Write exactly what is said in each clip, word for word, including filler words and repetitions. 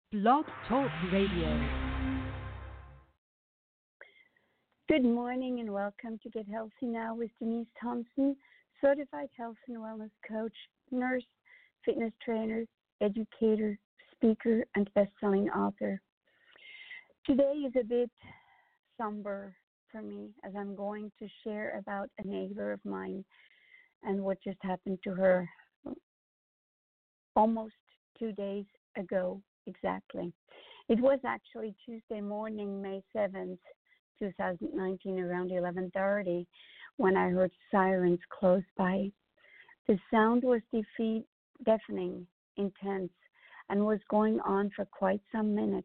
Blog Talk Radio. Good morning and welcome to Get Healthy Now with Denise Thompson, certified health and wellness coach, nurse, fitness trainer, educator, speaker, and best-selling author. Today is a bit somber for me as I'm going to share about a neighbor of mine and what just happened to her almost two days ago exactly. It was actually Tuesday morning, May seventh, twenty nineteen, around eleven thirty, when I heard sirens close by. The sound was defeat, deafening, intense, and was going on for quite some minutes.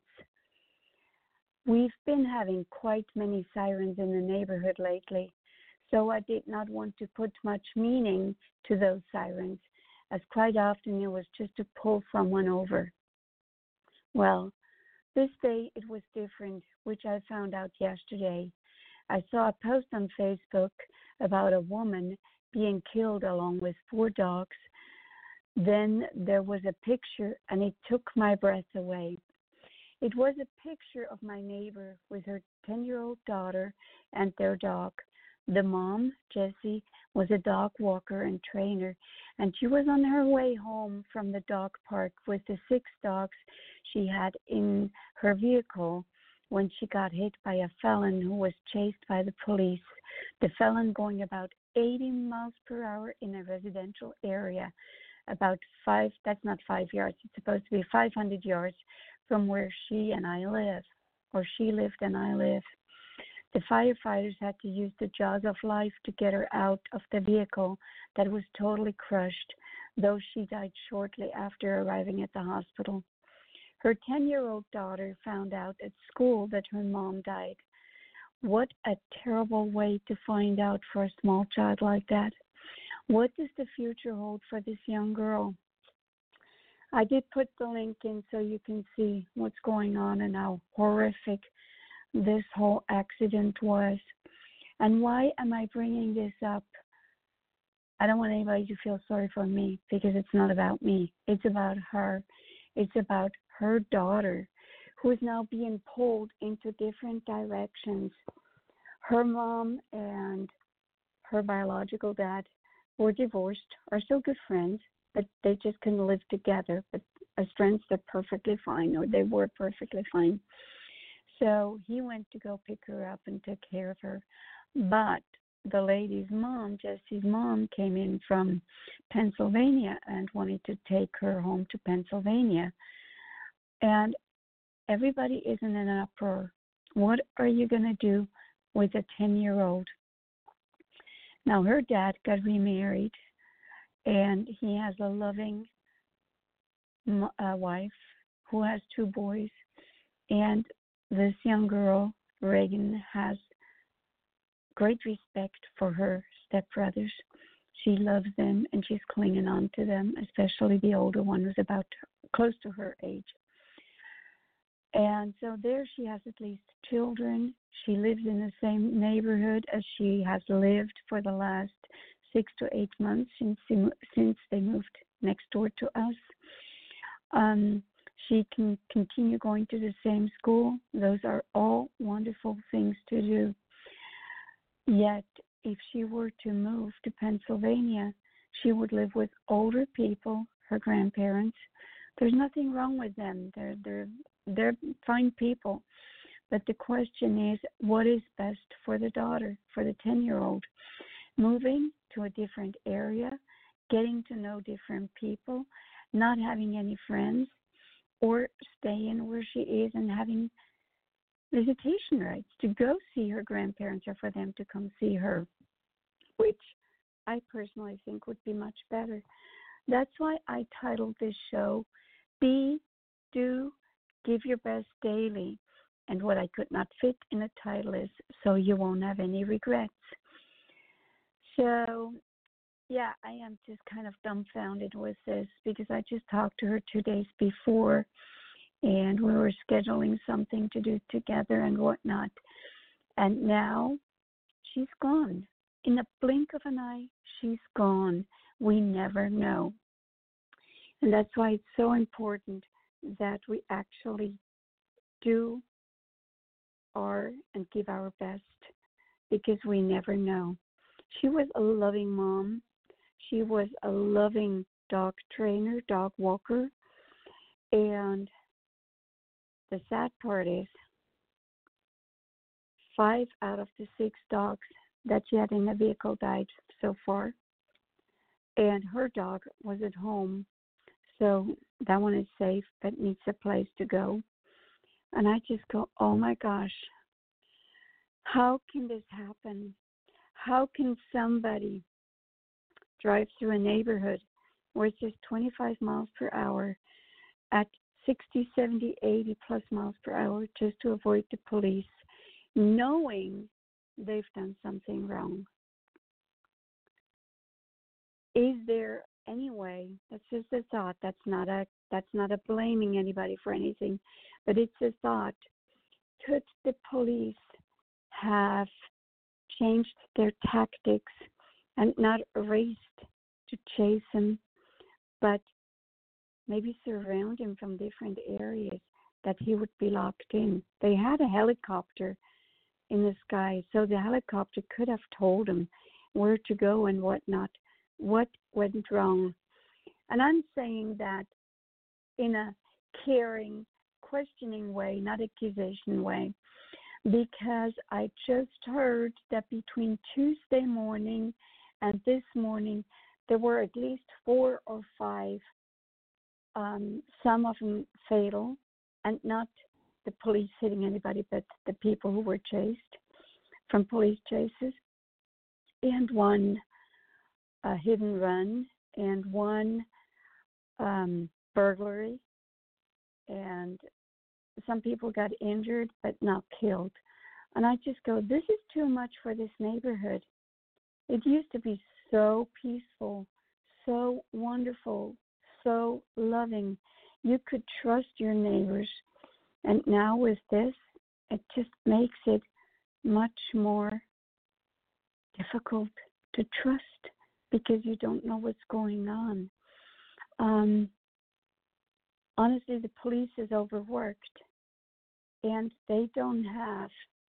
We've been having quite many sirens in the neighborhood lately, so I did not want to put much meaning to those sirens, as quite often it was just to pull someone over. Well, this day it was different, which I found out yesterday. I saw a post on Facebook about a woman being killed along with four dogs. Then there was a picture, and it took my breath away. It was a picture of my neighbor with her ten-year-old daughter and their dog. The mom, Jessie, was a dog walker and trainer, and she was on her way home from the dog park with the six dogs she had in her vehicle when she got hit by a felon who was chased by the police. The felon going about eighty miles per hour in a residential area, about five, that's not five yards, it's supposed to be five hundred yards from where she and I live, or she lived and I live. The firefighters had to use the jaws of life to get her out of the vehicle that was totally crushed, though she died shortly after arriving at the hospital. Her ten-year-old daughter found out at school that her mom died. What a terrible way to find out for a small child like that. What does the future hold for this young girl? I did put the link in so you can see what's going on and how horrific this whole accident was. And why am I bringing this up? I don't want anybody to feel sorry for me because it's not about me. It's about her. It's about her daughter who is now being pulled into different directions. Her mom and her biological dad were divorced, are still good friends, but they just couldn't live together. But as friends, they're perfectly fine, or they were perfectly fine. So he went to go pick her up and took care of her. But the lady's mom, Jessie's mom, came in from Pennsylvania and wanted to take her home to Pennsylvania. And everybody is in an uproar. What are you going to do with a ten-year-old? Now, her dad got remarried, and he has a loving uh, wife who has two boys. And this young girl, Reagan, has great respect for her stepbrothers. She loves them, and she's clinging on to them, especially the older one who's about close to her age. And so there she has at least children. She lives in the same neighborhood as she has lived for the last six to eight months since, since they moved next door to us. Um, She can continue going to the same school. Those are all wonderful things to do. Yet, if she were to move to Pennsylvania, she would live with older people, her grandparents. There's nothing wrong with them. They're they're they're fine people. But the question is, what is best for the daughter, for the ten-year-old? Moving to a different area, getting to know different people, not having any friends, or staying where she is and having visitation rights to go see her grandparents or for them to come see her, which I personally think would be much better. That's why I titled this show, Be, Do, Give Your Best Daily. And what I could not fit in a title is So You Won't Have Any Regrets. So, yeah, I am just kind of dumbfounded with this because I just talked to her two days before and we were scheduling something to do together and whatnot. And now she's gone. In a blink of an eye, she's gone. We never know. And that's why it's so important that we actually do our and give our best because we never know. She was a loving mom. She was a loving dog trainer, dog walker. And the sad part is five out of the six dogs that she had in the vehicle died so far. And her dog was at home. So that one is safe but needs a place to go. And I just go, oh my gosh, how can this happen? How can somebody drive through a neighborhood where it's just twenty-five miles per hour at sixty, seventy, eighty plus miles per hour just to avoid the police, knowing they've done something wrong? Is there any way, that's just a thought, that's not a that's not a blaming anybody for anything, but it's a thought. Could the police have changed their tactics and not raced to chase him, but maybe surround him from different areas that he would be locked in? They had a helicopter in the sky, so the helicopter could have told him where to go and what not, what went wrong. And I'm saying that in a caring, questioning way, not accusation way, because I just heard that between Tuesday morning and this morning, there were at least four or five, um, some of them fatal, and not the police hitting anybody, but the people who were chased from police chases, and one uh, hit and run, and one um, burglary, and some people got injured but not killed. And I just go, this is too much for this neighborhood. It used to be so peaceful, so wonderful, so loving. You could trust your neighbors. And now with this, it just makes it much more difficult to trust because you don't know what's going on. Um, honestly, the police is overworked, and they don't have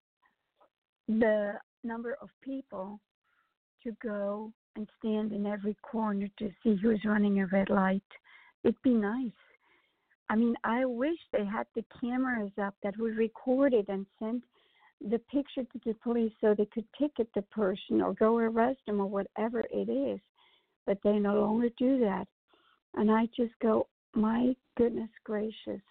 the number of people to go and stand in every corner to see who's running a red light. It'd be nice. I mean, I wish they had the cameras up that would record it and send the picture to the police so they could ticket the person or go arrest them or whatever it is. But they no longer do that. And I just go, my goodness gracious.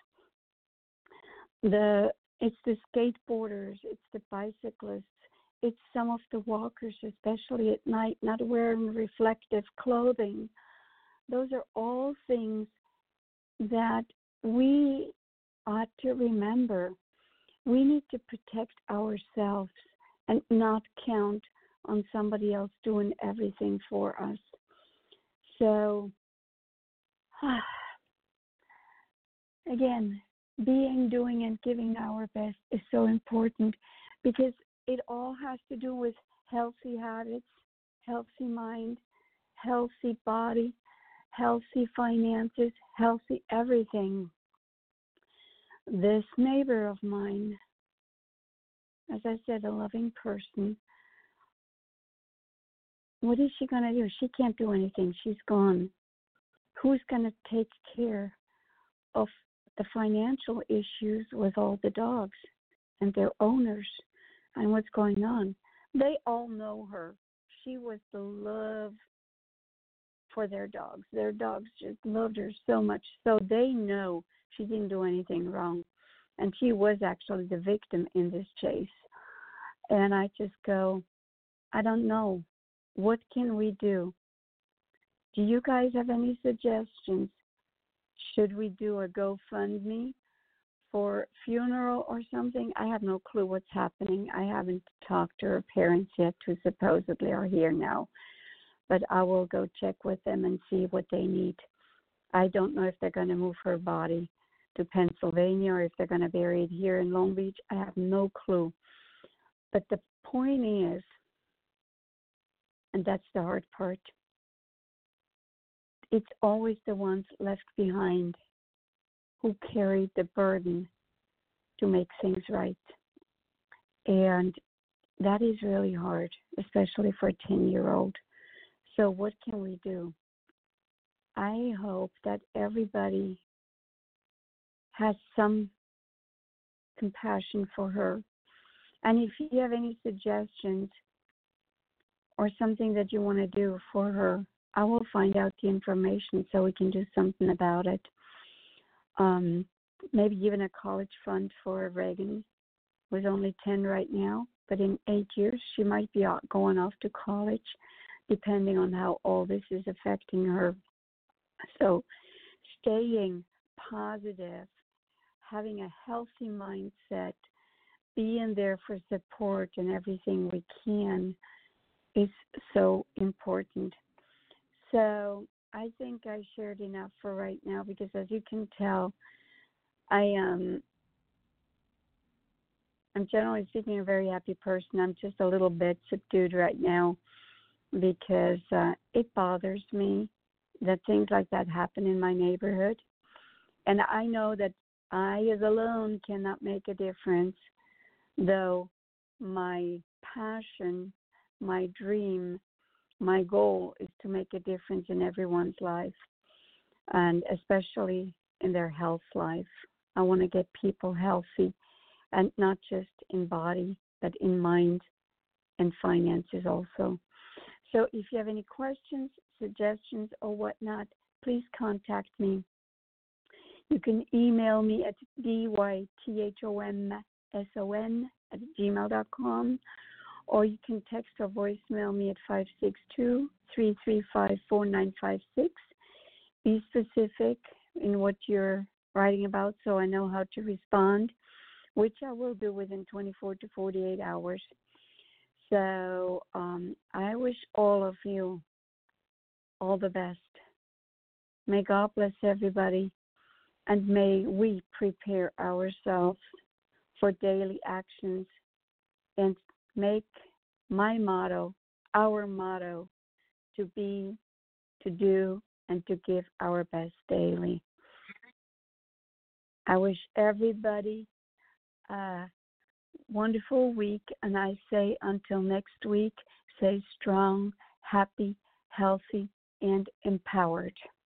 The it's the skateboarders, it's the bicyclists, it's some of the walkers, especially at night, not wearing reflective clothing. Those are all things that we ought to remember. We need to protect ourselves and not count on somebody else doing everything for us. So, again, being, doing, and giving our best is so important because it all has to do with healthy habits, healthy mind, healthy body, healthy finances, healthy everything. This neighbor of mine, as I said, a loving person, what is she going to do? She can't do anything. She's gone. Who's going to take care of the financial issues with all the dogs and their owners and what's going on? They all know her. She was the love for their dogs. Their dogs just loved her so much. So they know she didn't do anything wrong. And she was actually the victim in this chase. And I just go, I don't know. What can we do? Do you guys have any suggestions? Should we do a GoFundMe for funeral or something? I have no clue what's happening. I haven't talked to her parents yet, who supposedly are here now. But I will go check with them and see what they need. I don't know if they're going to move her body to Pennsylvania or if they're going to bury it here in Long Beach. I have no clue. But the point is, and that's the hard part, it's always the ones left behind who carried the burden to make things right. And that is really hard, especially for a ten-year-old. So what can we do? I hope that everybody has some compassion for her. And if you have any suggestions or something that you want to do for her, I will find out the information so we can do something about it. Um, maybe even a college fund for Reagan, who's only ten right now, but in eight years she might be out going off to college, depending on how all this is affecting her. So staying positive, having a healthy mindset, being there for support and everything we can is so important. So I think I shared enough for right now because, as you can tell, I am I'm generally speaking a very happy person. I'm just a little bit subdued right now because uh, it bothers me that things like that happen in my neighborhood. And I know that I, as alone, cannot make a difference, though my passion, my dream, my goal is to make a difference in everyone's life, and especially in their health life. I want to get people healthy, and not just in body, but in mind and finances also. So if you have any questions, suggestions, or whatnot, please contact me. You can email me at dythomson at gmail dot com, or you can text or voicemail me at five six two, three three five, four nine five six. Be specific in what you're writing about so I know how to respond, which I will do within twenty-four to forty-eight hours. So um, I wish all of you all the best. May God bless everybody, and may we prepare ourselves for daily actions and make my motto, our motto, to be, to do, and to give our best daily. I wish everybody a wonderful week, and I say until next week, stay strong, happy, healthy, and empowered.